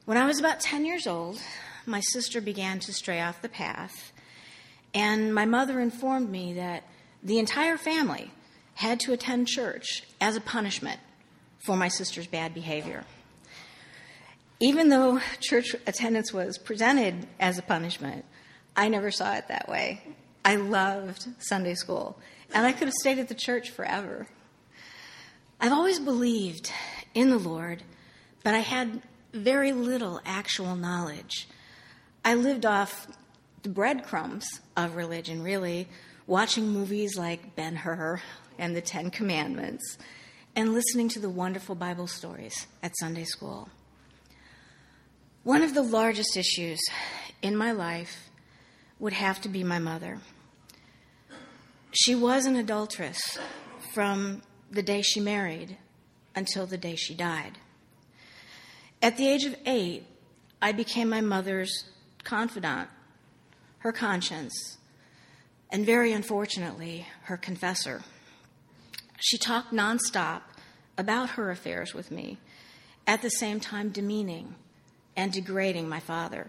When I was about 10 years old, my sister began to stray off the path, and my mother informed me that the entire family had to attend church as a punishment for my sister's bad behavior. Even though church attendance was presented as a punishment, I never saw it that way. I loved Sunday school, and I could have stayed at the church forever. I've always believed in the Lord, but I had very little actual knowledge. I lived off the breadcrumbs of religion, really, watching movies like Ben-Hur and the Ten Commandments, and listening to the wonderful Bible stories at Sunday school. One of the largest issues in my life would have to be my mother. She was an adulteress from the day she married until the day she died. At the age of 8, I became my mother's confidant, her conscience, and very unfortunately, her confessor. She talked nonstop about her affairs with me, at the same time demeaning and degrading my father.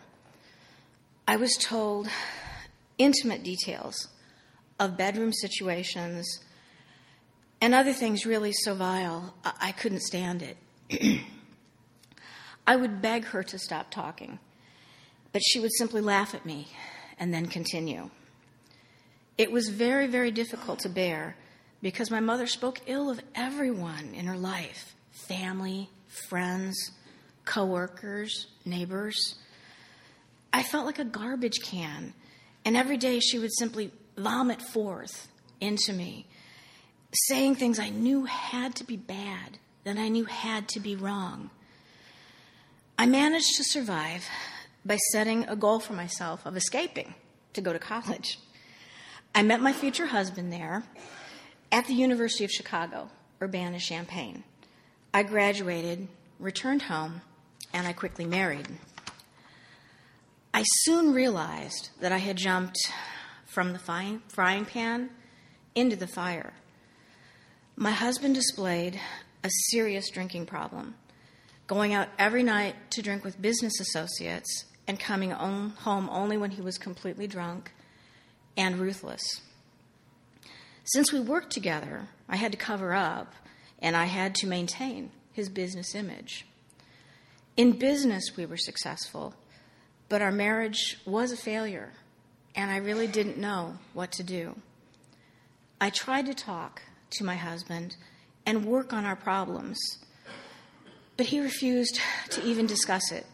I was told intimate details of bedroom situations and other things really so vile, I couldn't stand it. I would beg her to stop talking, but she would simply laugh at me and then continue. It was very, very difficult to bear because my mother spoke ill of everyone in her life, family, friends, coworkers, neighbors. I felt like a garbage can, and every day she would simply vomit forth into me, saying things I knew had to be bad, that I knew had to be wrong. I managed to survive by setting a goal for myself of escaping to go to college. I met my future husband there at the University of Chicago, Urbana-Champaign. I graduated, returned home, and I quickly married. I soon realized that I had jumped from the frying pan into the fire. My husband displayed a serious drinking problem, going out every night to drink with business associates and coming home only when he was completely drunk and ruthless. Since we worked together, I had to cover up, and I had to maintain his business image. In business, we were successful, but our marriage was a failure, and I really didn't know what to do. I tried to talk to my husband and work on our problems, but he refused to even discuss it.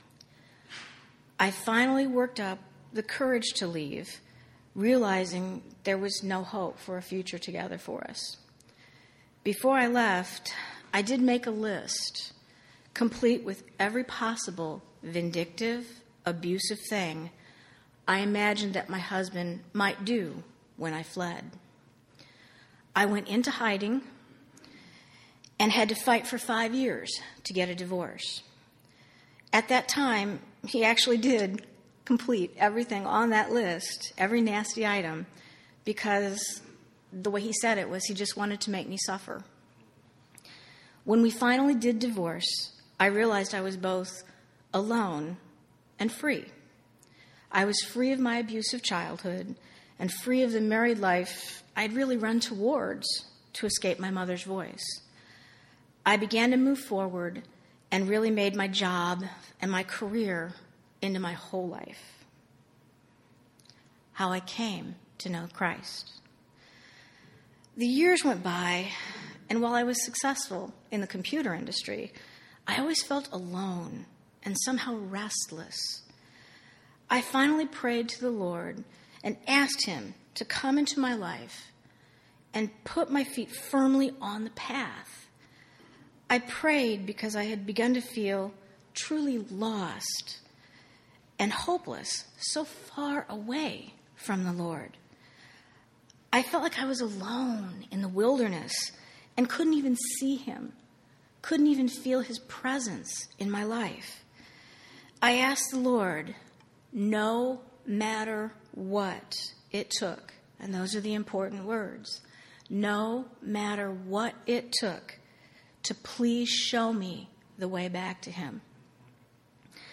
I finally worked up the courage to leave, realizing there was no hope for a future together for us. Before I left, I did make a list, complete with every possible vindictive, abusive thing I imagined that my husband might do when I fled. I went into hiding and had to fight for 5 years to get a divorce. At that time, he actually did complete everything on that list, every nasty item, because the way he said it was he just wanted to make me suffer. When we finally did divorce, I realized I was both alone and free. I was free of my abusive childhood and free of the married life I'd really run towards to escape my mother's voice. I began to move forward and really made my job and my career into my whole life. How I came to know Christ. The years went by, and while I was successful in the computer industry, I always felt alone and somehow restless. I finally prayed to the Lord and asked Him to come into my life and put my feet firmly on the path. I prayed because I had begun to feel truly lost and hopeless, so far away from the Lord. I felt like I was alone in the wilderness and couldn't even see Him, couldn't even feel His presence in my life. I asked the Lord, no matter what it took, and those are the important words, no matter what it took, to please show me the way back to Him.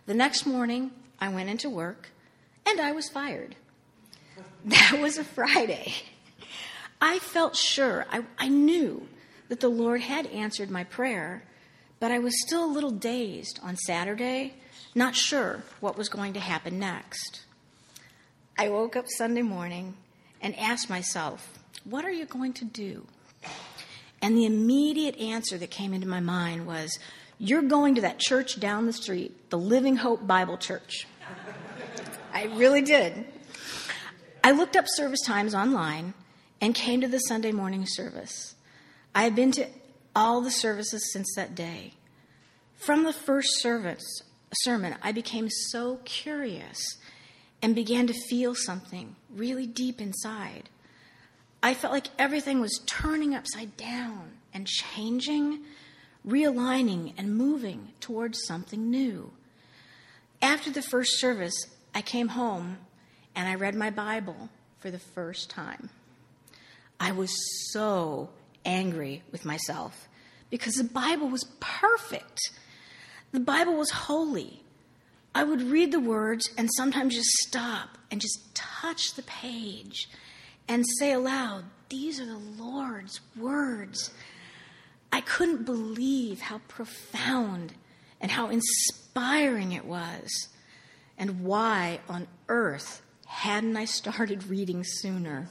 The next morning, I went into work, and I was fired. That was a Friday. I felt sure, I knew that the Lord had answered my prayer, but I was still a little dazed on Saturday, not sure what was going to happen next. I woke up Sunday morning and asked myself, what are you going to do? And the immediate answer that came into my mind was, you're going to that church down the street, the Living Hope Bible Church. I really did. I looked up service times online and came to the Sunday morning service. I had been to all the services since that day. From the first sermon, I became so curious and began to feel something really deep inside. I felt like everything was turning upside down and changing, realigning and moving towards something new. After the first service, I came home and I read my Bible for the first time. I was so angry with myself because the Bible was perfect. The Bible was holy. I would read the words and sometimes just stop and just touch the page and say aloud, these are the Lord's words. I couldn't believe how profound and how inspiring it was. And why on earth hadn't I started reading sooner?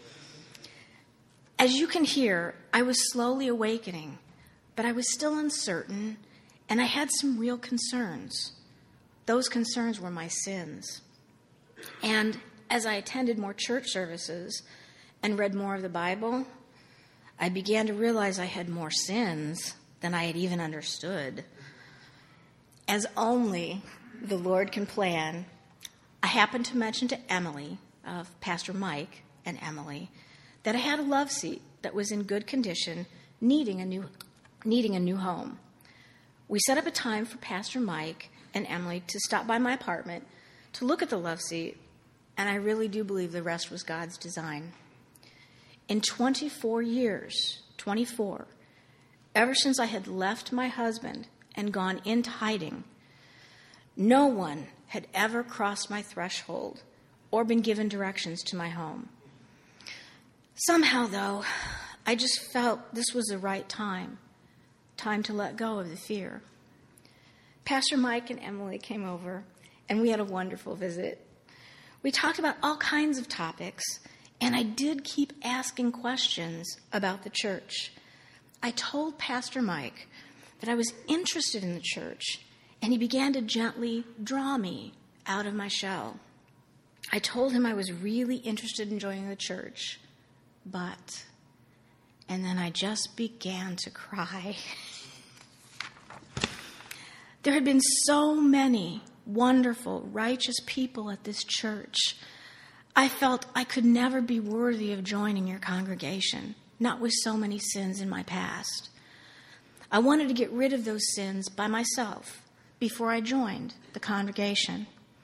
As you can hear, I was slowly awakening, but I was still uncertain, and I had some real concerns. Those concerns were my sins. And as I attended more church services and read more of the Bible, I began to realize I had more sins than I had even understood. As only the Lord can plan, I happened to mention to Emily, of Pastor Mike and Emily, that I had a love seat that was in good condition, needing a new home. We set up a time for Pastor Mike and Emily to stop by my apartment to look at the love seat, and I really do believe the rest was God's design. In 24 years, ever since I had left my husband and gone into hiding, no one had ever crossed my threshold or been given directions to my home. Somehow, though, I just felt this was the right time to let go of the fear. Pastor Mike and Emily came over, and we had a wonderful visit. We talked about all kinds of topics, and I did keep asking questions about the church. I told Pastor Mike that I was interested in the church, and he began to gently draw me out of my shell. I told him I was really interested in joining the church, and then I just began to cry. There had been so many wonderful, righteous people at this church. I felt I could never be worthy of joining your congregation, not with so many sins in my past. I wanted to get rid of those sins by myself before I joined the congregation.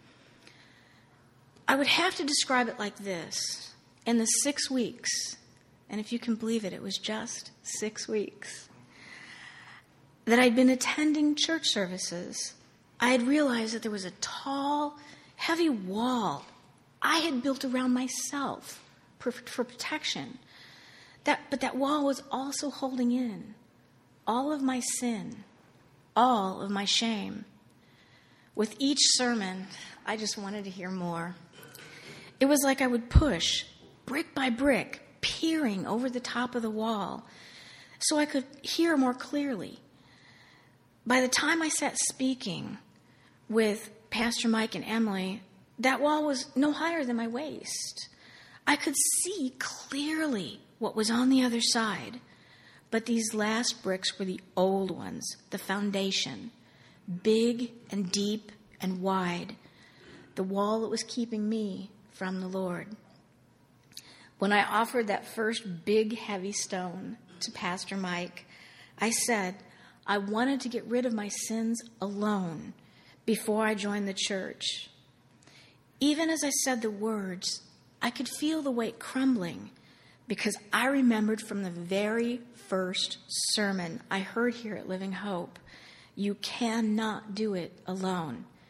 I would have to describe it like this. In the 6 weeks, and if you can believe it, it was just 6 weeks, that I'd been attending church services, I had realized that there was a tall, heavy wall I had built around myself for protection. But that wall was also holding in all of my sin, all of my shame. With each sermon, I just wanted to hear more. It was like I would push, brick by brick, peering over the top of the wall so I could hear more clearly. By the time I sat speaking with Pastor Mike and Emily, that wall was no higher than my waist. I could see clearly what was on the other side, but these last bricks were the old ones, the foundation, big and deep and wide, the wall that was keeping me from the Lord. When I offered that first big, heavy stone to Pastor Mike, I said I wanted to get rid of my sins alone before I joined the church. Even as I said the words, I could feel the weight crumbling because I remembered from the very first sermon I heard here at Living Hope, you cannot do it alone.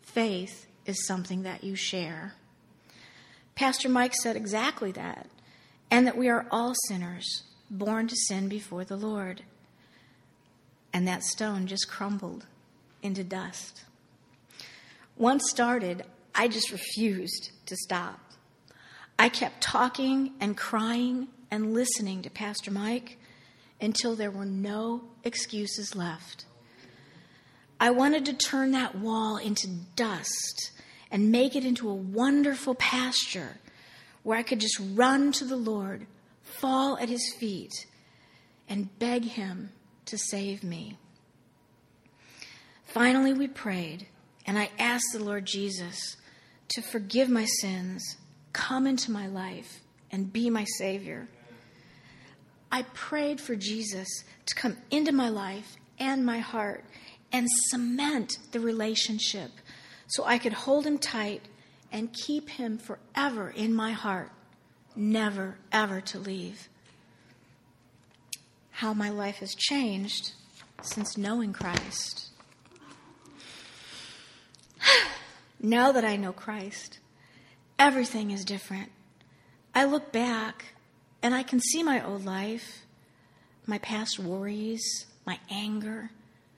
Faith is something that you share. Pastor Mike said exactly that, and that we are all sinners, born to sin before the Lord. And that stone just crumbled into dust. Once started, I just refused to stop. I kept talking and crying and listening to Pastor Mike until there were no excuses left. I wanted to turn that wall into dust and make it into a wonderful pasture where I could just run to the Lord, fall at his feet, and beg him to save me. Finally, we prayed, and I asked the Lord Jesus to forgive my sins, come into my life, and be my Savior. I prayed for Jesus to come into my life and my heart and cement the relationship so I could hold him tight and keep him forever in my heart, never, ever to leave. How my life has changed since knowing Christ. Now that I know Christ, everything is different. I look back and I can see my old life, my past worries, my anger.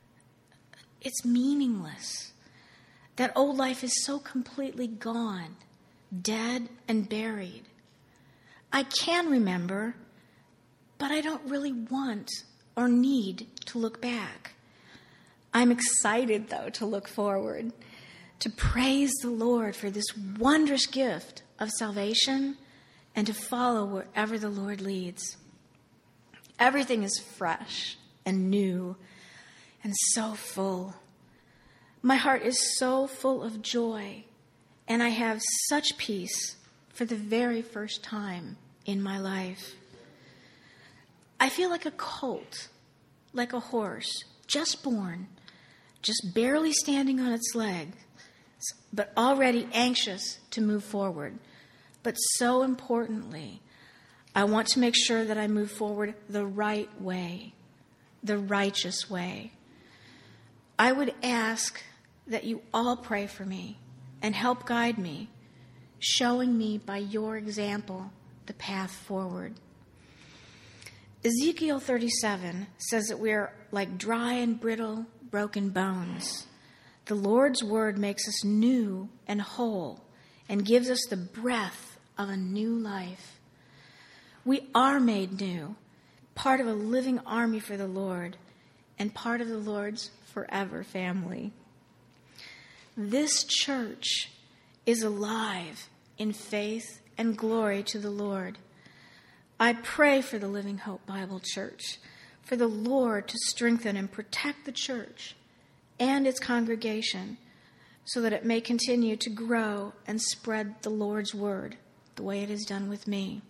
It's meaningless. That old life is so completely gone, dead and buried. I can remember, but I don't really want or need to look back. I'm excited, though, to look forward, to praise the Lord for this wondrous gift of salvation and to follow wherever the Lord leads. Everything is fresh and new and so full. My heart is so full of joy, and I have such peace for the very first time in my life. I feel like a colt, like a horse, just born, just barely standing on its legs, but already anxious to move forward. But so importantly, I want to make sure that I move forward the right way, the righteous way. I would ask that you all pray for me and help guide me, showing me by your example the path forward. Ezekiel 37 says that we are like dry and brittle, broken bones. The Lord's word makes us new and whole and gives us the breath of a new life. We are made new, part of a living army for the Lord, and part of the Lord's forever family. This church is alive in faith and glory to the Lord. I pray for the Living Hope Bible Church, for the Lord to strengthen and protect the church and its congregation so that it may continue to grow and spread the Lord's word the way it has done with me.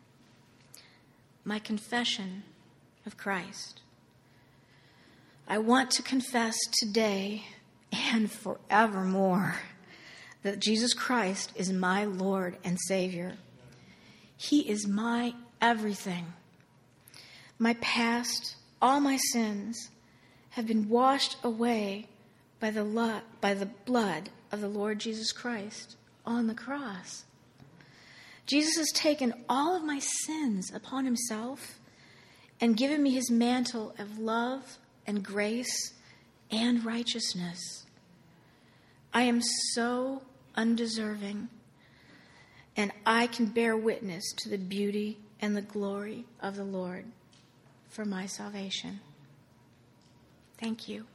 My confession of Christ. I want to confess today and forevermore that Jesus Christ is my Lord and Savior. He is my everything. My past, all my sins, have been washed away by the blood of the Lord Jesus Christ on the cross. Jesus has taken all of my sins upon himself and given me his mantle of love and grace and righteousness. I am so undeserving, and I can bear witness to the beauty and the glory of the Lord for my salvation. Thank you.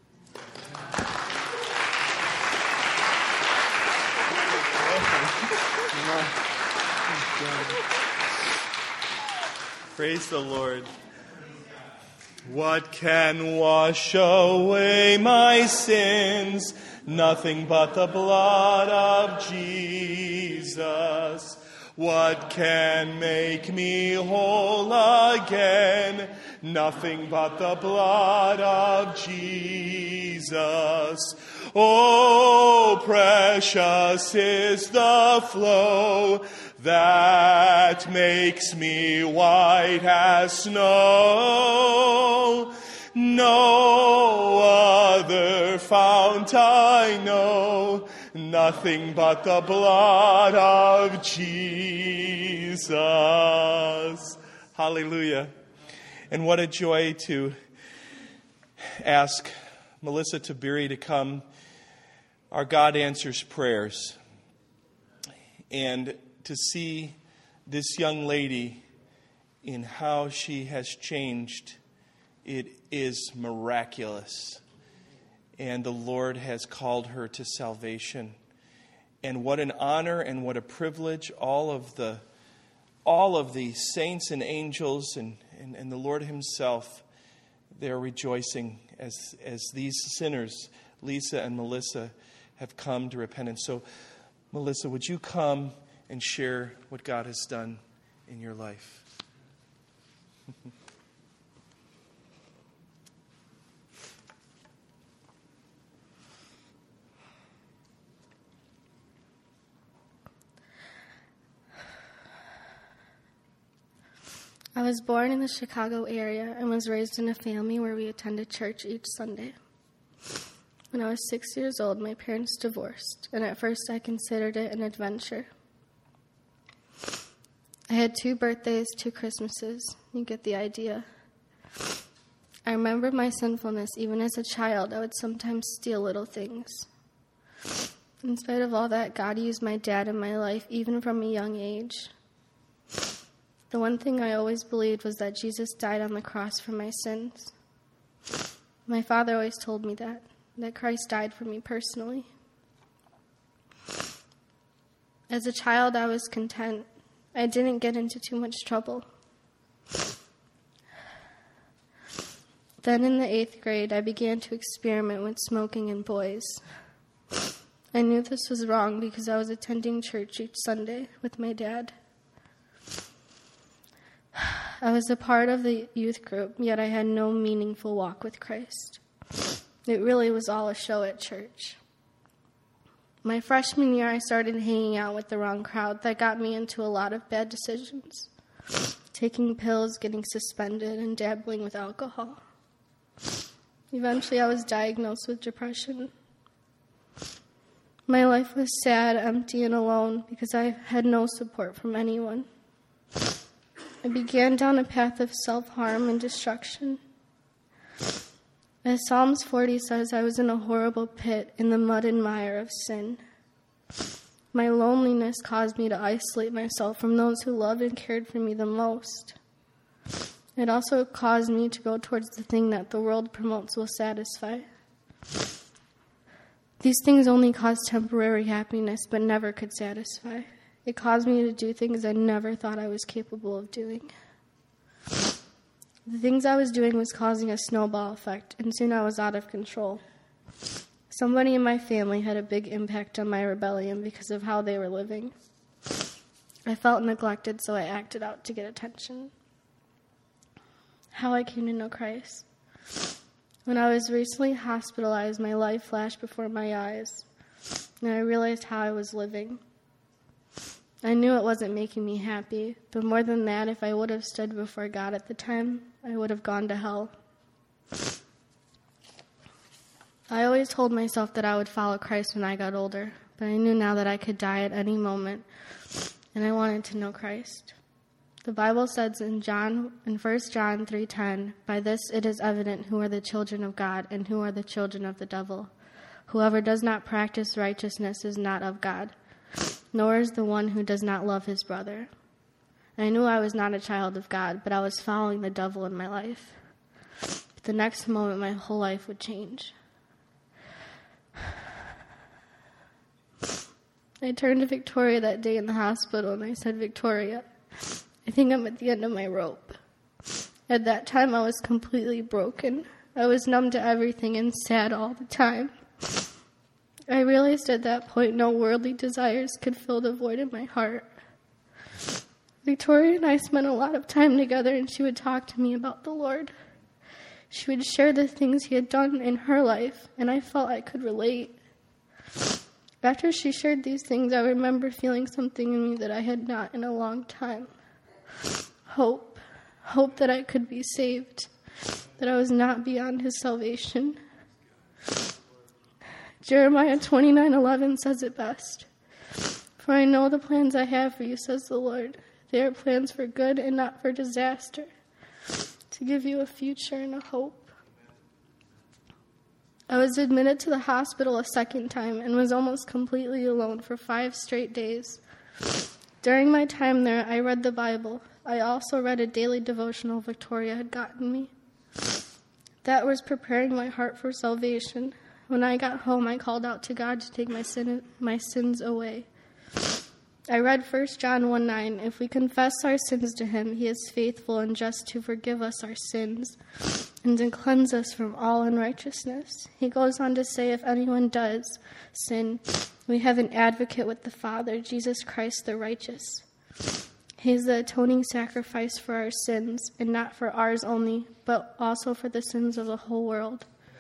Praise the Lord. What can wash away my sins? Nothing but the blood of Jesus. What can make me whole again? Nothing but the blood of Jesus. Oh, precious is the flow that makes me white as snow. No other fount I know, nothing but the blood of Jesus. Hallelujah. And what a joy to ask Melissa Tabiri to come. Our God answers prayers. And to see this young lady in how she has changed, it is miraculous. And the Lord has called her to salvation. And what an honor and what a privilege. All of the saints and angels and the Lord himself, they're rejoicing as these sinners, Lisa and Melissa, have come to repentance. So, Melissa, would you come and share what God has done in your life? I was born in the Chicago area and was raised in a family where we attended church each Sunday. When I was 6 years old, my parents divorced, and at first I considered it an adventure. I had 2 birthdays, 2 Christmases. You get the idea. I remember my sinfulness. Even as a child, I would sometimes steal little things. In spite of all that, God used my dad in my life, even from a young age. The one thing I always believed was that Jesus died on the cross for my sins. My father always told me that Christ died for me personally. As a child, I was content. I didn't get into too much trouble. Then in the 8th grade, I began to experiment with smoking and boys. I knew this was wrong because I was attending church each Sunday with my dad. I was a part of the youth group, yet I had no meaningful walk with Christ. It really was all a show at church. My freshman year, I started hanging out with the wrong crowd that got me into a lot of bad decisions. Taking pills, getting suspended, and dabbling with alcohol. Eventually, I was diagnosed with depression. My life was sad, empty, and alone because I had no support from anyone. I began down a path of self-harm and destruction. As Psalms 40 says, I was in a horrible pit in the mud and mire of sin. My loneliness caused me to isolate myself from those who loved and cared for me the most. It also caused me to go towards the thing that the world promotes will satisfy. These things only cause temporary happiness, but never could satisfy. It caused me to do things I never thought I was capable of doing. The things I was doing was causing a snowball effect, and soon I was out of control. Somebody in my family had a big impact on my rebellion because of how they were living. I felt neglected, so I acted out to get attention. How I came to know Christ. When I was recently hospitalized, my life flashed before my eyes, and I realized how I was living. I knew it wasn't making me happy, but more than that, if I would have stood before God at the time, I would have gone to hell. I always told myself that I would follow Christ when I got older, but I knew now that I could die at any moment, and I wanted to know Christ. The Bible says in 1 John 3:10, "By this it is evident who are the children of God and who are the children of the devil. Whoever does not practice righteousness is not of God, nor is the one who does not love his brother." I knew I was not a child of God, but I was following the devil in my life. But the next moment, my whole life would change. I turned to Victoria that day in the hospital, and I said, "Victoria, I think I'm at the end of my rope." At that time, I was completely broken. I was numb to everything and sad all the time. I realized at that point no worldly desires could fill the void in my heart. Victoria and I spent a lot of time together, and she would talk to me about the Lord. She would share the things he had done in her life, and I felt I could relate. After she shared these things, I remember feeling something in me that I had not in a long time. Hope that I could be saved. that I was not beyond his salvation. Jeremiah 29:11 says it best. For I know the plans I have for you, says the Lord. They are plans for good and not for disaster, to give you a future and a hope. I was admitted to the hospital a second time and was almost completely alone for 5 straight days. During my time there, I read the Bible. I also read a daily devotional Victoria had gotten me. That was preparing my heart for salvation. When I got home, I called out to God to take my sins away. I read 1 John 1:9. If we confess our sins to him, he is faithful and just to forgive us our sins and to cleanse us from all unrighteousness. He goes on to say, if anyone does sin, we have an advocate with the Father, Jesus Christ the righteous. He is the atoning sacrifice for our sins, and not for ours only, but also for the sins of the whole world.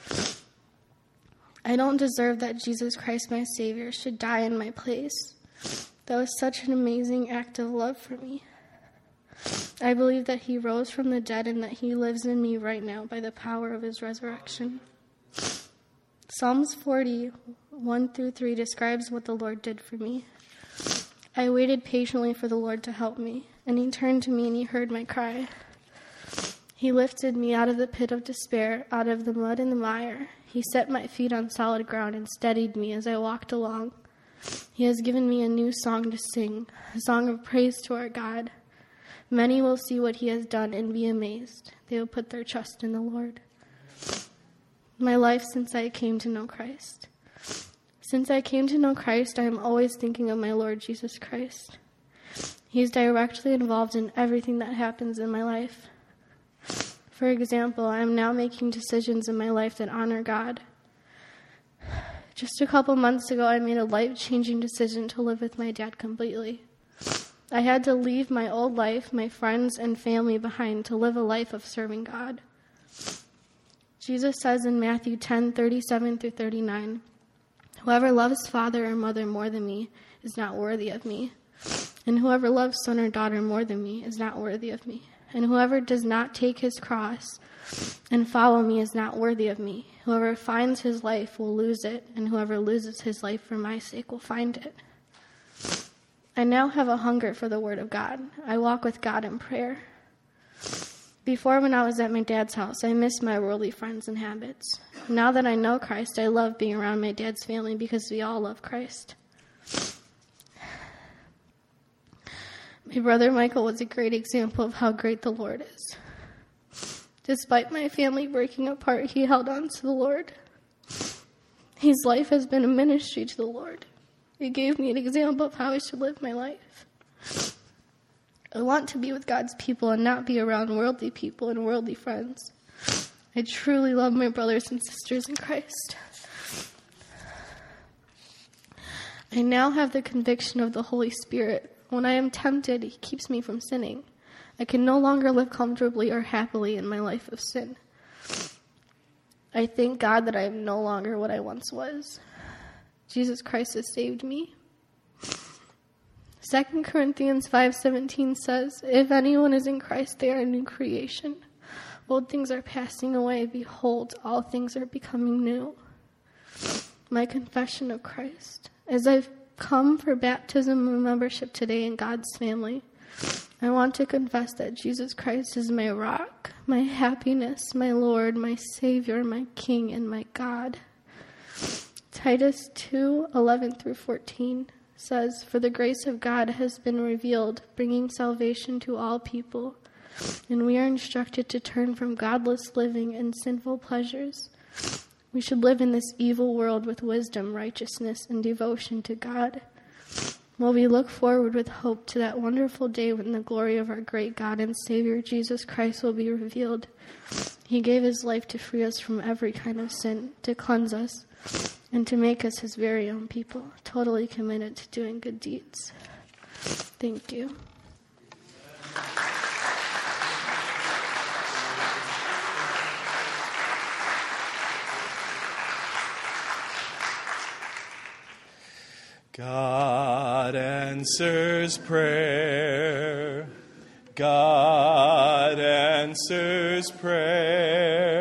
I don't deserve that Jesus Christ, my Savior, should die in my place. That was such an amazing act of love for me. I believe that he rose from the dead and that he lives in me right now by the power of his resurrection. Psalms 40:1-3 describes what the Lord did for me. I waited patiently for the Lord to help me, and he turned to me and he heard my cry. He lifted me out of the pit of despair, out of the mud and the mire. He set my feet on solid ground and steadied me as I walked along. He has given me a new song to sing, a song of praise to our God. Many will see what he has done and be amazed. They will put their trust in the Lord. My life since I came to know Christ. Since I came to know Christ, I am always thinking of my Lord Jesus Christ. He is directly involved in everything that happens in my life. For example, I am now making decisions in my life that honor God. Just a couple months ago, I made a life-changing decision to live with my dad completely. I had to leave my old life, my friends, and family behind to live a life of serving God. Jesus says in Matthew 10:37-39, whoever loves father or mother more than me is not worthy of me, and whoever loves son or daughter more than me is not worthy of me, and whoever does not take his cross and follow me is not worthy of me. Whoever finds his life will lose it, and whoever loses his life for my sake will find it. I now have a hunger for the Word of God. I walk with God in prayer. Before, when I was at my dad's house, I missed my worldly friends and habits. Now that I know Christ, I love being around my dad's family because we all love Christ. My brother Michael was a great example of how great the Lord is. Despite my family breaking apart, he held on to the Lord. His life has been a ministry to the Lord. It gave me an example of how I should live my life. I want to be with God's people and not be around worldly people and worldly friends. I truly love my brothers and sisters in Christ. I now have the conviction of the Holy Spirit. When I am tempted, he keeps me from sinning. I can no longer live comfortably or happily in my life of sin. I thank God that I am no longer what I once was. Jesus Christ has saved me. 2 Corinthians 5:17 says, if anyone is in Christ, they are a new creation. Old things are passing away. Behold, all things are becoming new. My confession of Christ. As I've come for baptism and membership today in God's family, I want to confess that Jesus Christ is my rock, my happiness, my Lord, my Savior, my King, and my God. Titus 2:11-14 says, for the grace of God has been revealed, bringing salvation to all people, and we are instructed to turn from godless living and sinful pleasures. We should live in this evil world with wisdom, righteousness, and devotion to God. While we look forward with hope to that wonderful day when the glory of our great God and Savior Jesus Christ will be revealed. He gave his life to free us from every kind of sin, to cleanse us, and to make us his very own people, totally committed to doing good deeds. Thank you. God answers prayer. God answers prayer.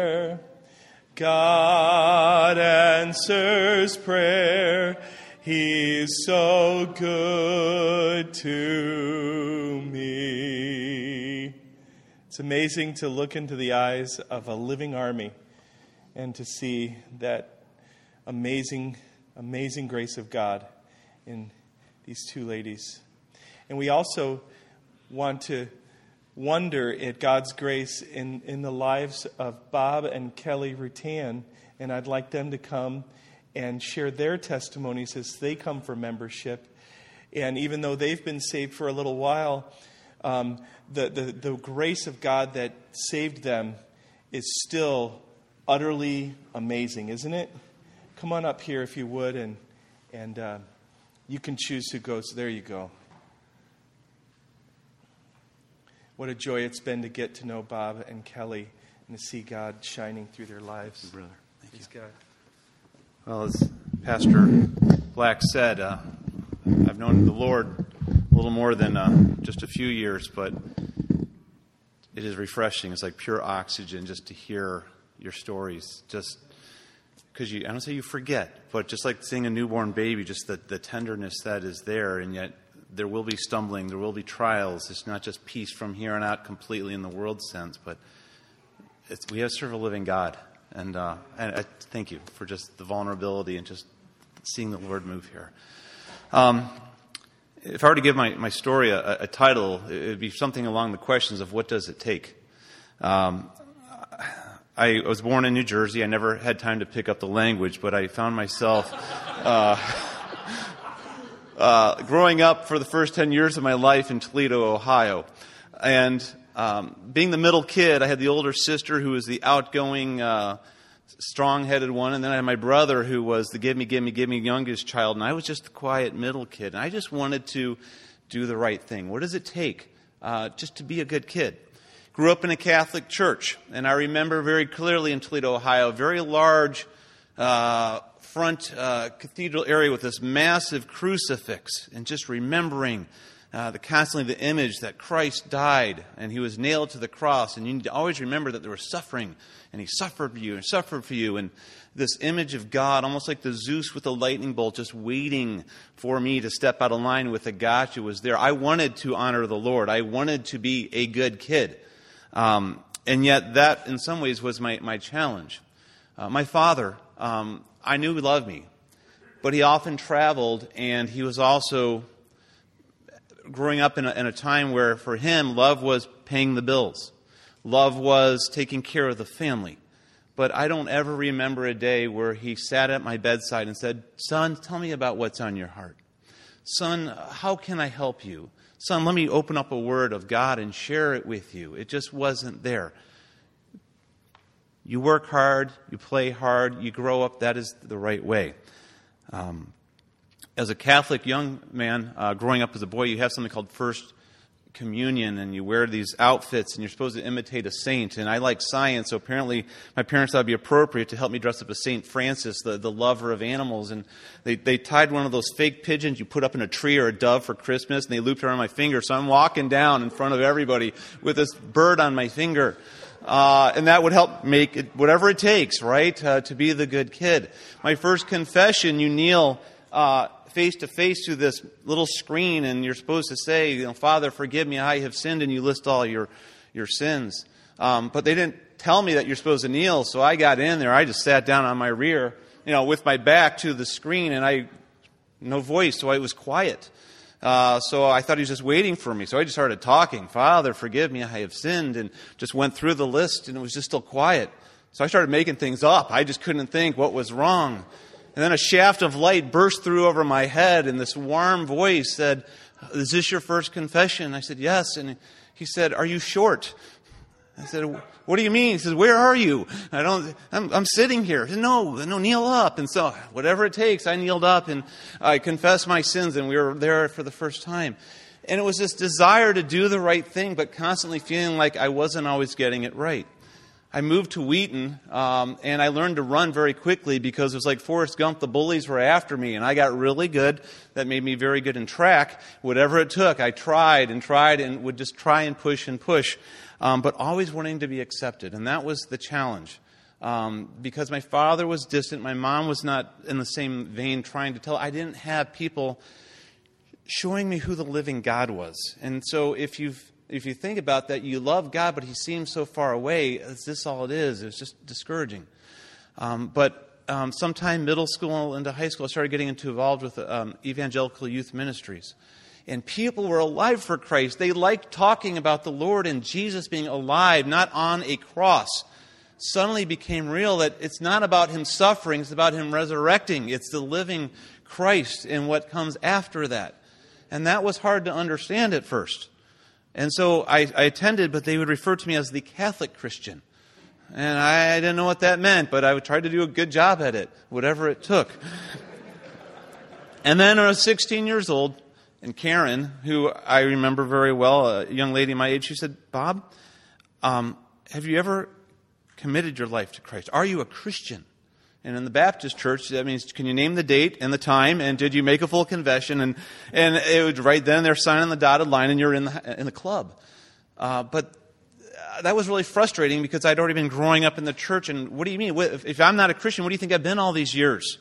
answers prayer. He's so good to me. It's amazing to look into the eyes of a living army and to see that amazing, amazing grace of God in these two ladies. And we also want to wonder at God's grace in the lives of Bob and Kelly Rutan, and I'd like them to come and share their testimonies as they come for membership. And even though they've been saved for a little while, the grace of God that saved them is still utterly amazing, isn't it? Come on up here if you would, and you can choose who goes. There you go. What a joy it's been to get to know Bob and Kelly and to see God shining through their lives. Thank you, brother. Thank you. God. Well, as Pastor Black said, I've known the Lord a little more than just a few years, but it is refreshing. It's like pure oxygen just to hear your stories. Just because I don't say you forget, but just like seeing a newborn baby, just the tenderness that is there, and yet there will be stumbling, there will be trials. It's not just peace from here on out completely in the world sense, but we have to serve a living God. And I thank you for just the vulnerability and just seeing the Lord move here. If I were to give my story a title, it would be something along the questions of what does it take? I was born in New Jersey. I never had time to pick up the language, but I found myself growing up for the first 10 years of my life in Toledo, Ohio. And being the middle kid, I had the older sister who was the outgoing, strong-headed one, and then I had my brother who was the give me youngest child, and I was just the quiet middle kid. And I just wanted to do the right thing. What does it take just to be a good kid? Grew up in a Catholic church, and I remember very clearly in Toledo, Ohio, a very large front cathedral area with this massive crucifix, and just remembering constantly the image that Christ died and he was nailed to the cross. And you need to always remember that there was suffering, and he suffered for you and suffered for you. And this image of God, almost like the Zeus with the lightning bolt, just waiting for me to step out of line with a gotcha, was there. I wanted to honor the Lord. I wanted to be a good kid. And yet that, in some ways, was my challenge. My father, I knew he loved me, but he often traveled, and he was also growing up in a time where, for him, love was paying the bills. Love was taking care of the family. But I don't ever remember a day where he sat at my bedside and said, "Son, tell me about what's on your heart. Son, how can I help you? Son, let me open up a word of God and share it with you." It just wasn't there. You work hard, you play hard, you grow up. That is the right way. As a Catholic young man, growing up as a boy, you have something called First Communion, and you wear these outfits, and you're supposed to imitate a saint. And I like science, so apparently my parents thought it would be appropriate to help me dress up as St. Francis, the lover of animals. And they tied one of those fake pigeons you put up in a tree or a dove for Christmas, and they looped it around my finger. So I'm walking down in front of everybody with this bird on my finger. And that would help make it whatever it takes, right, to be the good kid. My first confession, you kneel face to face to this little screen, and you're supposed to say, "Father, forgive me, I have sinned," and you list all your sins. But they didn't tell me that you're supposed to kneel, so I got in there. I just sat down on my rear, with my back to the screen, and no voice, so I was quiet. So I thought he was just waiting for me. So I just started talking. "Father, forgive me, I have sinned," and just went through the list, and it was just still quiet. So I started making things up. I just couldn't think what was wrong. And then a shaft of light burst through over my head, and this warm voice said, "Is this your first confession?" I said, "Yes." And he said, "Are you short?" I said, "What do you mean?" He says, "Where are you?" I'm sitting here. I said, No, kneel up. And so whatever it takes, I kneeled up and I confessed my sins, and we were there for the first time. And it was this desire to do the right thing, but constantly feeling like I wasn't always getting it right. I moved to Wheaton, and I learned to run very quickly because it was like Forrest Gump, the bullies were after me, and I got really good. That made me very good in track. Whatever it took, I tried and would just try and push, but always wanting to be accepted, and that was the challenge. because my father was distant, my mom was not in the same vein trying to tell. I didn't have people showing me who the living God was. And so if you think about that, you love God, but He seems so far away. Is this all it is? It was just discouraging. But sometime middle school into high school, I started getting involved with evangelical youth ministries. And people were alive for Christ. They liked talking about the Lord and Jesus being alive, not on a cross. Suddenly became real that it's not about Him suffering, it's about Him resurrecting. It's the living Christ and what comes after that. And that was hard to understand at first. And so I attended, but they would refer to me as the Catholic Christian. And I didn't know what that meant, but I would try to do a good job at it, whatever it took. And then I was 16 years old, and Karen, who I remember very well, a young lady my age, she said, "Bob, have you ever committed your life to Christ? Are you a Christian?" And in the Baptist church, that means, can you name the date and the time, and did you make a full confession? And it would right then they're signing the dotted line, and you're in the club. But that was really frustrating because I'd already been growing up in the church. And what do you mean? If I'm not a Christian, what do you think I've been all these years?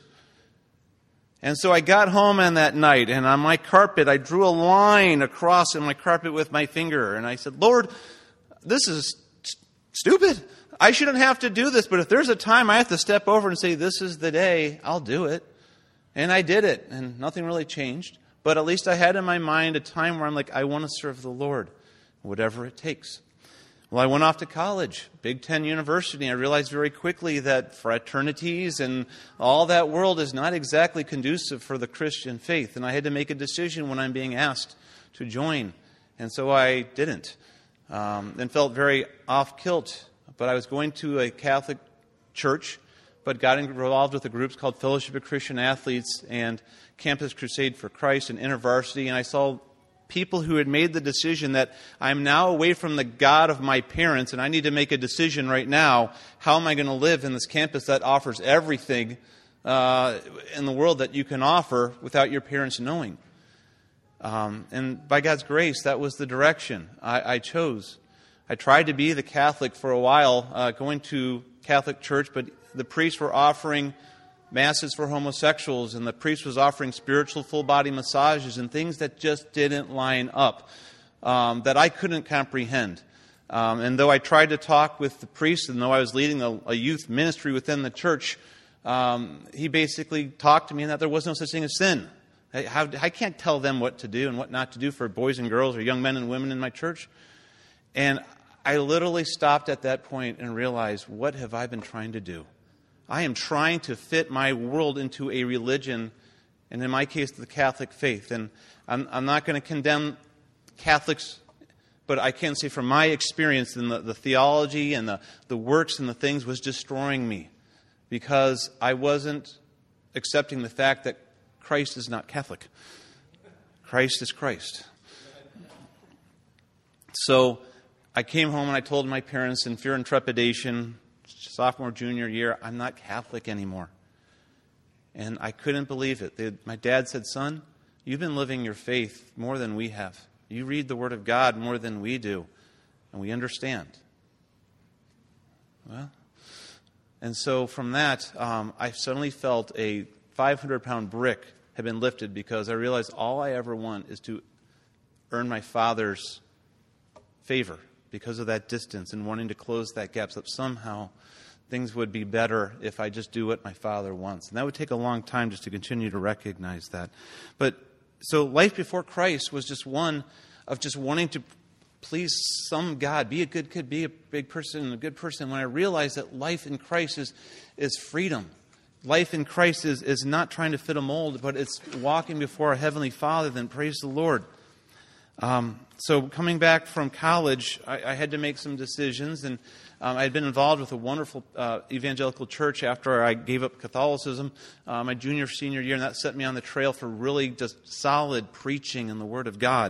And so I got home on that night, and on my carpet, I drew a line across in my carpet with my finger, and I said, "Lord, this is stupid. I shouldn't have to do this, but if there's a time I have to step over and say, this is the day, I'll do it." And I did it, and nothing really changed. But at least I had in my mind a time where I'm like, I want to serve the Lord, whatever it takes. Well, I went off to college, Big Ten University. I realized very quickly that fraternities and all that world is not exactly conducive for the Christian faith. And I had to make a decision when I'm being asked to join. And so I didn't, and felt very off-kilt. But I was going to a Catholic church, but got involved with the groups called Fellowship of Christian Athletes and Campus Crusade for Christ and InterVarsity, and I saw people who had made the decision that I'm now away from the God of my parents, and I need to make a decision right now. How am I going to live in this campus that offers everything in the world that you can offer without your parents knowing? And by God's grace, that was the direction I chose. I tried to be the Catholic for a while, going to Catholic church, but the priests were offering masses for homosexuals, and the priest was offering spiritual full-body massages and things that just didn't line up, that I couldn't comprehend. And though I tried to talk with the priest, and though I was leading a youth ministry within the church, he basically talked to me that there was no such thing as sin. I can't tell them what to do and what not to do for boys and girls or young men and women in my church. And I literally stopped at that point and realized, what have I been trying to do? I am trying to fit my world into a religion, and in my case, the Catholic faith. And I'm not going to condemn Catholics, but I can say from my experience, and the theology and the works and the things was destroying me, because I wasn't accepting the fact that Christ is not Catholic. Christ is Christ. So I came home and I told my parents in fear and trepidation, sophomore, junior year, I'm not Catholic anymore. And I couldn't believe it. My dad said, "Son, you've been living your faith more than we have. You read the Word of God more than we do, and we understand." Well, and so from that, I suddenly felt a 500-pound brick had been lifted, because I realized all I ever want is to earn my Father's favor because of that distance and wanting to close that gap, so that somehow things would be better if I just do what my Father wants. And that would take a long time just to continue to recognize that. But so life before Christ was just one of just wanting to please some God, be a good kid, be a big person, a good person. When I realized that life in Christ is freedom. Life in Christ is not trying to fit a mold, but it's walking before our Heavenly Father, then praise the Lord. So coming back from college, I had to make some decisions, and I had been involved with a wonderful evangelical church after I gave up Catholicism my junior, senior year, and that set me on the trail for really just solid preaching in the Word of God.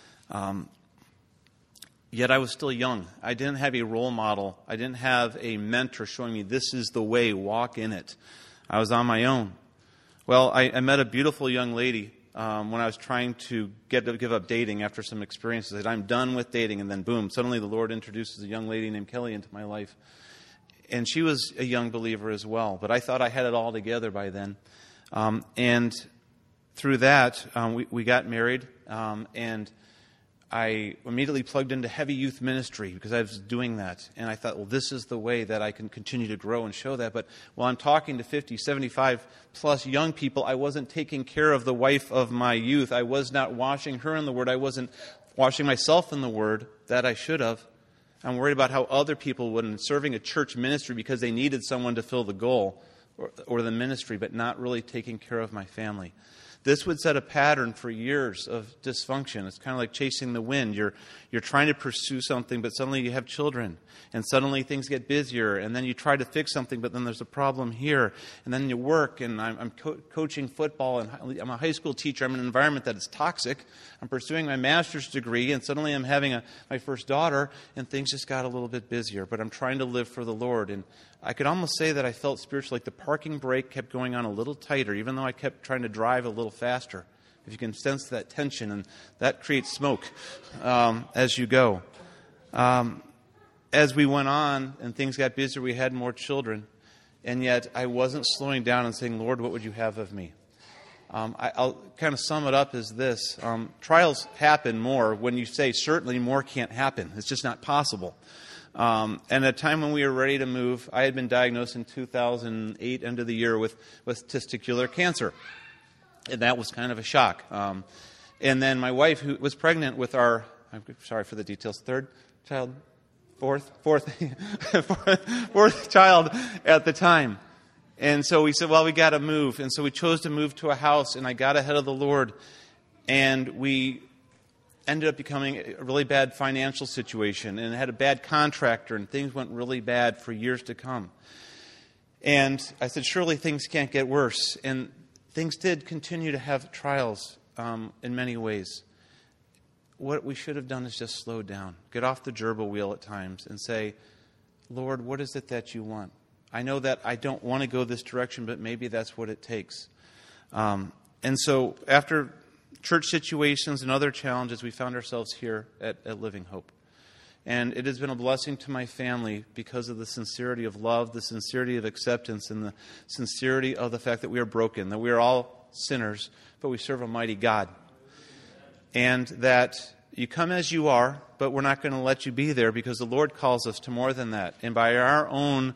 Yet I was still young. I didn't have a role model. I didn't have a mentor showing me this is the way, walk in it. I was on my own. Well, I met a beautiful young lady when I was trying to give up dating after some experiences. That I'm done with dating, and then boom, suddenly the Lord introduces a young lady named Kelly into my life. And she was a young believer as well, but I thought I had it all together by then. And through that, we got married, and I immediately plugged into heavy youth ministry because I was doing that. And I thought, well, this is the way that I can continue to grow and show that. But while I'm talking to 50, 75 plus young people, I wasn't taking care of the wife of my youth. I was not washing her in the Word. I wasn't washing myself in the Word that I should have. I'm worried about how other people would, and serving a church ministry because they needed someone to fill the goal or the ministry, but not really taking care of my family. This would set a pattern for years of dysfunction. It's kind of like chasing the wind. You're trying to pursue something, but suddenly you have children. And suddenly things get busier. And then you try to fix something, but then there's a problem here. And then you work, and I'm coaching football, and I'm a high school teacher. I'm in an environment that is toxic. I'm pursuing my master's degree, and suddenly I'm having my first daughter, and things just got a little bit busier. But I'm trying to live for the Lord. And I could almost say that I felt spiritually like the parking brake kept going on a little tighter, even though I kept trying to drive a little faster. If you can sense that tension, and that creates smoke as you go. As we went on and things got busier, we had more children, and yet I wasn't slowing down and saying, Lord, what would you have of me? I'll kind of sum it up as this. Trials happen more when you say certainly more can't happen. It's just not possible. And at a time when we were ready to move, I had been diagnosed in 2008, end of the year, with testicular cancer. And that was kind of a shock. And then my wife, who was pregnant with our, I'm sorry for the details, fourth child at the time. And so we said, well, we got to move. And so we chose to move to a house, and I got ahead of the Lord. And we ended up becoming a really bad financial situation, and had a bad contractor, and things went really bad for years to come. And I said, surely things can't get worse. And things did continue to have trials in many ways. What we should have done is just slow down, get off the gerbil wheel at times, and say, Lord, what is it that you want? I know that I don't want to go this direction, but maybe that's what it takes. And so after church situations and other challenges, we found ourselves here at Living Hope. And it has been a blessing to my family because of the sincerity of love, the sincerity of acceptance, and the sincerity of the fact that we are broken, that we are all sinners, but we serve a mighty God. And that you come as you are, but we're not going to let you be there because the Lord calls us to more than that. And by our own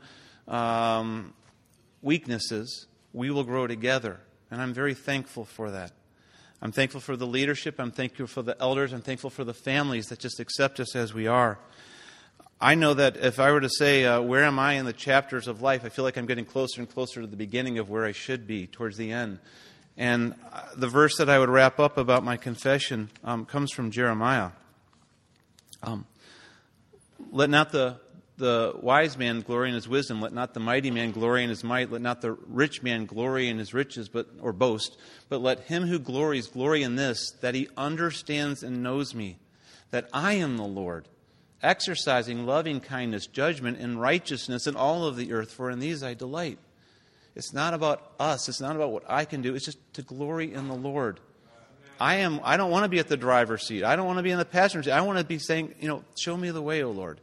weaknesses, we will grow together. And I'm very thankful for that. I'm thankful for the leadership. I'm thankful for the elders. I'm thankful for the families that just accept us as we are. I know that if I were to say, where am I in the chapters of life, I feel like I'm getting closer and closer to the beginning of where I should be, towards the end. And the verse that I would wrap up about my confession comes from Jeremiah. Let not the wise man glory in his wisdom. Let not the mighty man glory in his might. Let not the rich man glory in his riches, or boast. But let him who glories glory in this, that he understands and knows me, that I am the Lord, exercising loving kindness, judgment, and righteousness in all of the earth, for in these I delight. It's not about us. It's not about what I can do. It's just to glory in the Lord. I don't want to be at the driver's seat. I don't want to be in the passenger seat. I want to be saying, show me the way, O Lord.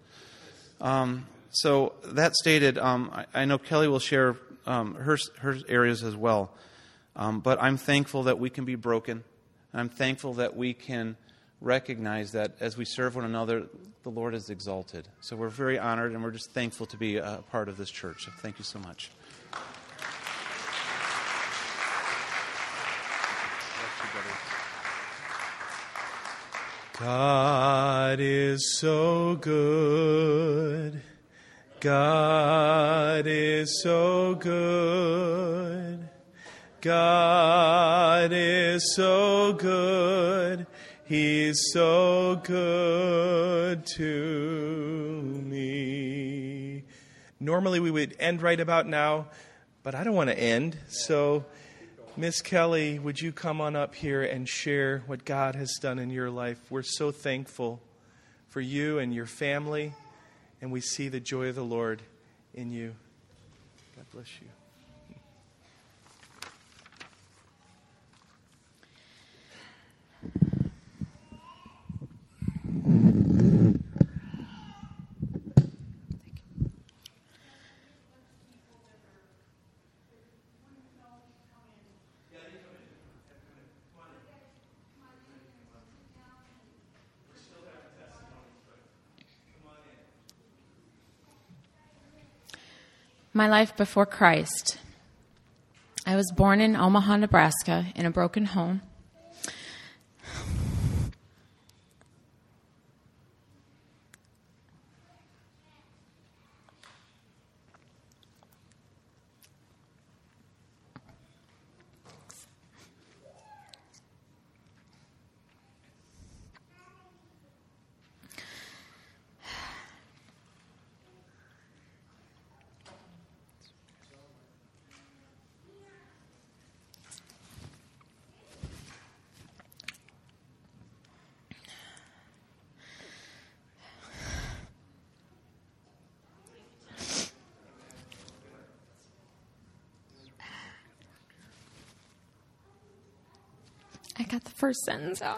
So that stated, I know Kelly will share her areas as well. But I'm thankful that we can be broken. And I'm thankful that we can recognize that as we serve one another, the Lord is exalted. So we're very honored, and we're just thankful to be a part of this church. So thank you so much. God is so good. God is so good. God is so good. He's so good to me. Normally we would end right about now, but I don't want to end. So, Miss Kelly, would you come on up here and share what God has done in your life? We're so thankful for you and your family, and we see the joy of the Lord in you. God bless you. My life before Christ. I was born in Omaha, Nebraska, in a broken home. I got the first sentence out.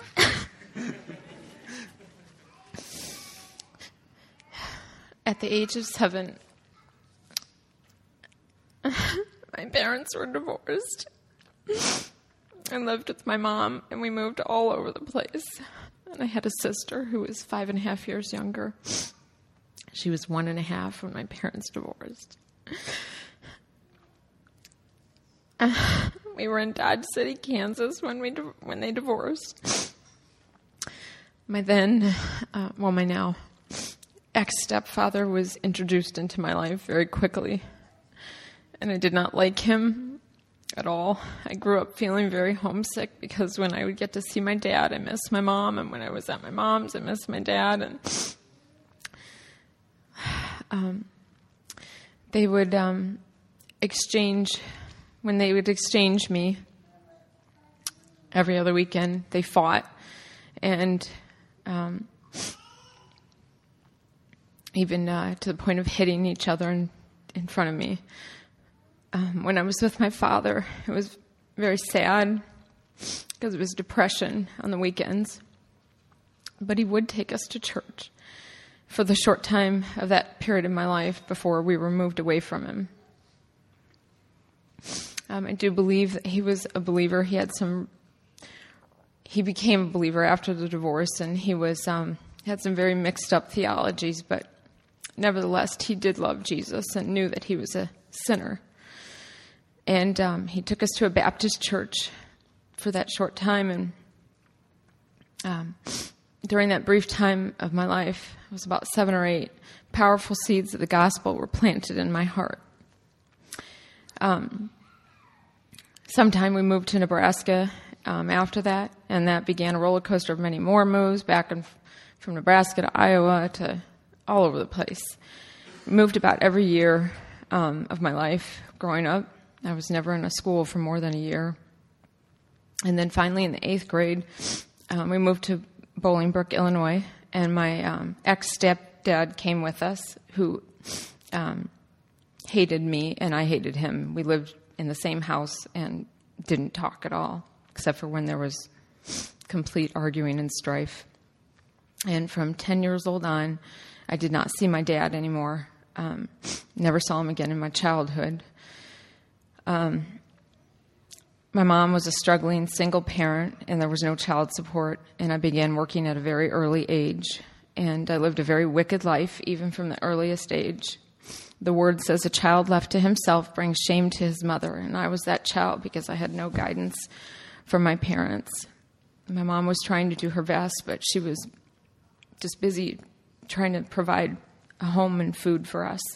At the age of 7, my parents were divorced. I lived with my mom, and we moved all over the place. And I had a sister who was 5.5 years younger. She was 1.5 when my parents divorced. We were in Dodge City, Kansas when they divorced. My now ex-stepfather was introduced into my life very quickly, and I did not like him at all. I grew up feeling very homesick because when I would get to see my dad, I missed my mom, and when I was at my mom's, I missed my dad. And they would exchange me every other weekend. They fought, and even to the point of hitting each other in front of me. When I was with my father, it was very sad because it was depression on the weekends. But he would take us to church for the short time of that period in my life before we were moved away from him. I do believe that he was a believer. He became a believer after the divorce, and he had some very mixed up theologies, but nevertheless, he did love Jesus and knew that he was a sinner. And he took us to a Baptist church for that short time, and during that brief time of my life, it was about 7 or 8, powerful seeds of the gospel were planted in my heart. Sometime we moved to Nebraska after that, and that began a roller coaster of many more moves back from Nebraska to Iowa to all over the place. We moved about every year of my life growing up. I was never in a school for more than a year. And then finally in the 8th grade, we moved to Bolingbrook, Illinois, and my ex-stepdad came with us, who hated me and I hated him. We lived in the same house and didn't talk at all, except for when there was complete arguing and strife. And from 10 years old on, I did not see my dad anymore. Never saw him again in my childhood. My mom was a struggling single parent, and there was no child support, and I began working at a very early age. And I lived a very wicked life, even from the earliest age. The word says a child left to himself brings shame to his mother, and I was that child because I had no guidance from my parents. My mom was trying to do her best, but she was just busy trying to provide a home and food for us.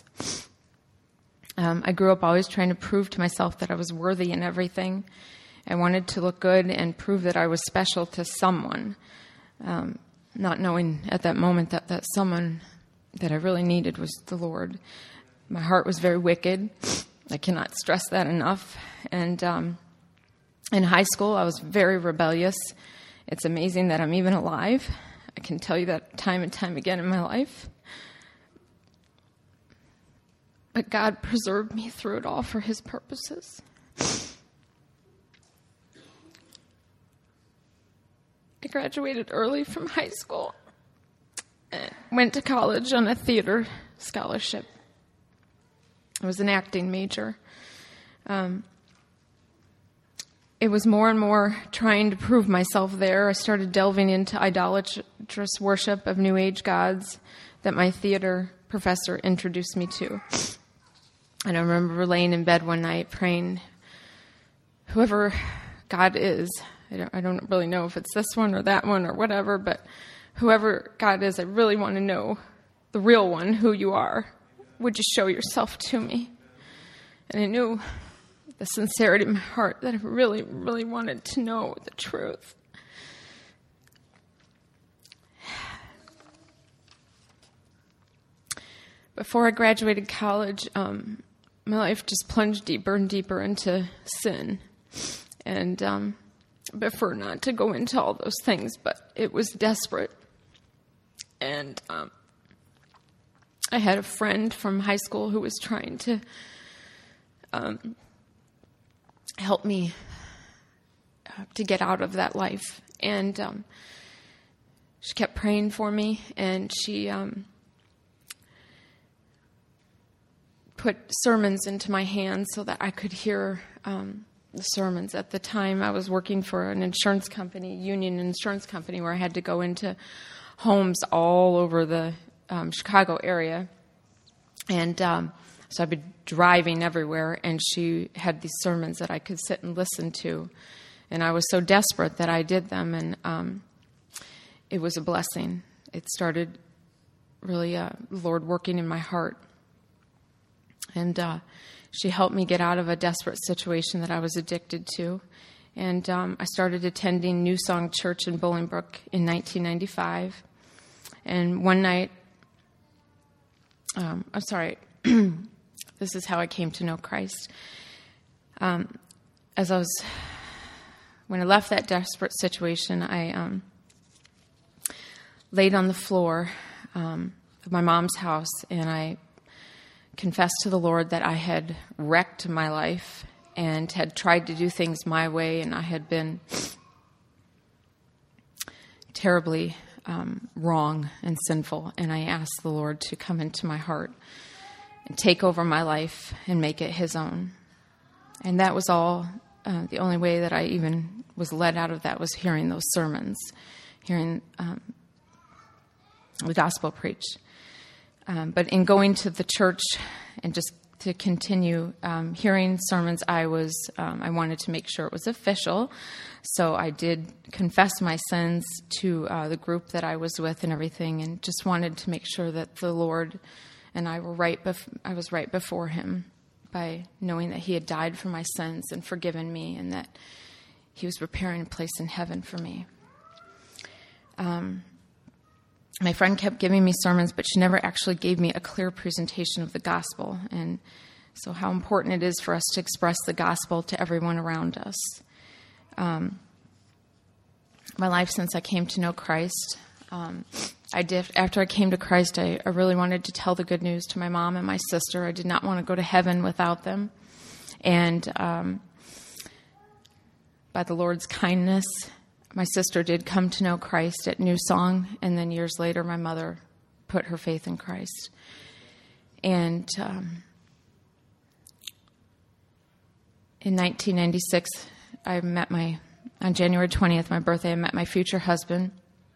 I grew up always trying to prove to myself that I was worthy in everything. I wanted to look good and prove that I was special to someone, not knowing at that moment that someone that I really needed was the Lord. My heart was very wicked. I cannot stress that enough. And in high school, I was very rebellious. It's amazing that I'm even alive. I can tell you that time and time again in my life. But God preserved me through it all for His purposes. I graduated early from high school and went to college on a theater scholarship. I was an acting major. It was more and more trying to prove myself there. I started delving into idolatrous worship of New Age gods that my theater professor introduced me to. And I remember laying in bed one night praying, whoever God is, I don't really know if it's this one or that one or whatever, but whoever God is, I really want to know the real one, who you are. Would you show yourself to me? And I knew the sincerity in my heart that I really, really wanted to know the truth. Before I graduated college, my life just plunged deeper and deeper into sin. And I prefer not to go into all those things, but it was desperate. And I had a friend from high school who was trying to help me to get out of that life. And she kept praying for me, and she put sermons into my hands so that I could hear the sermons. At the time, I was working for an insurance company, Union Insurance Company, where I had to go into homes all over the Chicago area. And so I'd be driving everywhere, and she had these sermons that I could sit and listen to. And I was so desperate that I did them, and it was a blessing. It started really the Lord working in my heart. And she helped me get out of a desperate situation that I was addicted to. And I started attending New Song Church in Bolingbrook in 1995. And one night, this is how I came to know Christ. When I left that desperate situation, I laid on the floor of my mom's house, and I confessed to the Lord that I had wrecked my life and had tried to do things my way, and I had been terribly wrong and sinful. And I asked the Lord to come into my heart and take over my life and make it His own. And that was all. The only way that I even was led out of that was hearing those sermons, hearing the gospel preached. But in going to the church and just to continue hearing sermons, I wanted to make sure it was official. So I did confess my sins to the group that I was with and everything, and just wanted to make sure that the Lord and I were I was right before Him by knowing that He had died for my sins and forgiven me, and that He was preparing a place in heaven for me. My friend kept giving me sermons, but she never actually gave me a clear presentation of the gospel. And so how important it is for us to express the gospel to everyone around us. My life since I came to know Christ, after I came to Christ, I really wanted to tell the good news to my mom and my sister. I did not want to go to heaven without them. And by the Lord's kindness, my sister did come to know Christ at New Song, and then years later, my mother put her faith in Christ. And in 1996, on January 20th, my birthday, I met my future husband.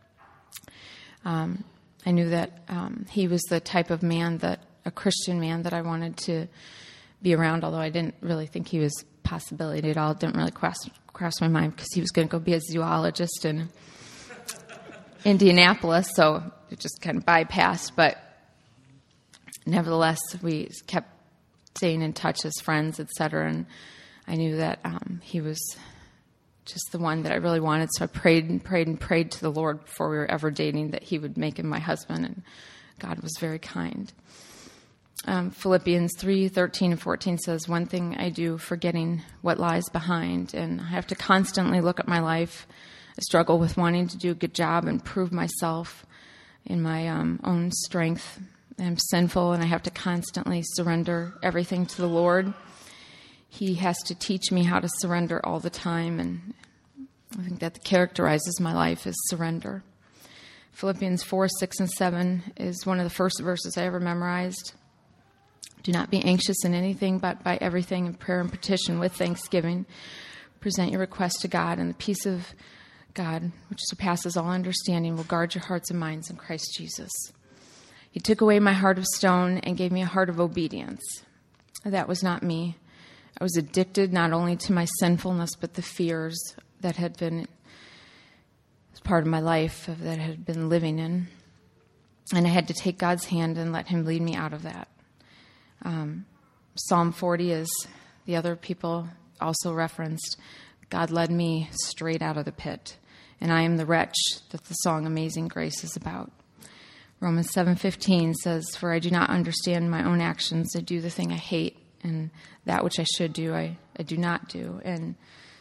I knew that he was the type of man, a Christian man that I wanted to be around, although I didn't really think he was a possibility at all. It didn't really cross my mind because he was going to go be a zoologist in Indianapolis, so it just kind of bypassed. But nevertheless, we kept staying in touch as friends, etc. And I knew that he was just the one that I really wanted. So I prayed and prayed and prayed to the Lord before we were ever dating that He would make him my husband, and God was very kind. Philippians 3:13 and 14 says, "One thing I do, forgetting what lies behind." And I have to constantly look at my life. I struggle with wanting to do a good job and prove myself in my own strength. I'm sinful, and I have to constantly surrender everything to the Lord. He has to teach me how to surrender all the time, and I think that characterizes my life is surrender. Philippians 4:6 and 7 is one of the first verses I ever memorized. "Do not be anxious in anything, but by everything in prayer and petition with thanksgiving, present your request to God, and the peace of God, which surpasses all understanding, will guard your hearts and minds in Christ Jesus." He took away my heart of stone and gave me a heart of obedience. that was not me. I was addicted not only to my sinfulness, but the fears that had been part of my life that I had been living in. And I had to take God's hand and let him lead me out of that. Psalm 40, as the other people also referenced, God led me straight out of the pit. And I am the wretch that the song Amazing Grace is about. Romans 7:15 says, "For I do not understand my own actions. I do the thing I hate, and that which I should do, I do not do." And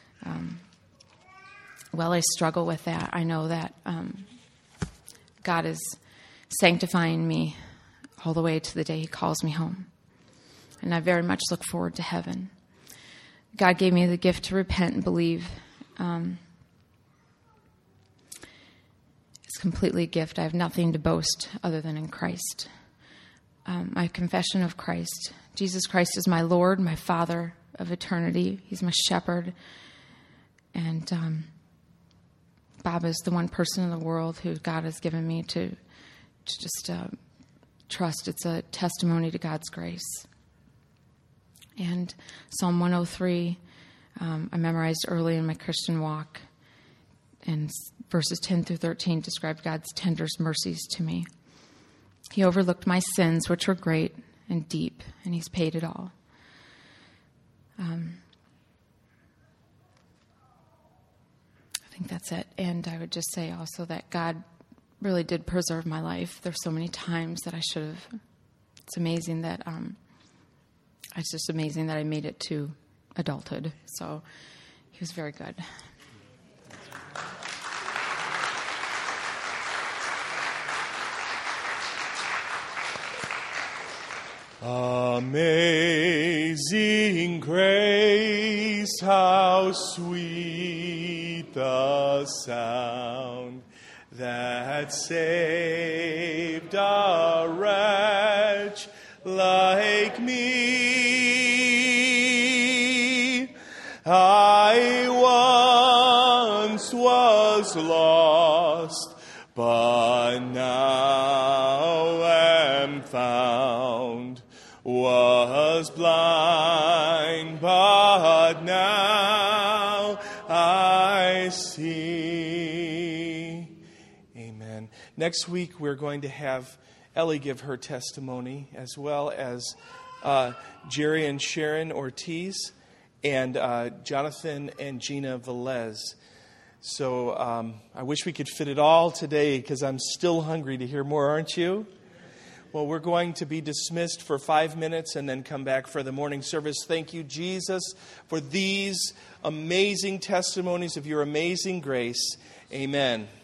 while I struggle with that, I know that God is sanctifying me all the way to the day he calls me home. And I very much look forward to heaven. God gave me the gift to repent and believe. It's completely a gift. I have nothing to boast other than in Christ. My confession of Christ. Jesus Christ is my Lord, my Father of eternity. He's my shepherd. And Bob is the one person in the world who God has given me to just trust. It's a testimony to God's grace. And Psalm 103, I memorized early in my Christian walk. And verses 10 through 13 describe God's tenderest mercies to me. He overlooked my sins, which were great and deep, and he's paid it all. I think that's it. And I would just say also that God really did preserve my life. There's so many times that I should have. It's amazing that it's just amazing that I made it to adulthood. So he was very good. Amazing grace, how sweet the sound that saved a wretch like me. I once was lost, but now am found. Was blind, but now I see. Amen. Next week, we're going to have Ellie give her testimony, as well as Jerry and Sharon Ortiz and Jonathan and Gina Velez. So I wish we could fit it all today, because I'm still hungry to hear more, aren't you? Well, we're going to be dismissed for 5 minutes and then come back for the morning service. Thank you, Jesus, for these amazing testimonies of your amazing grace. Amen.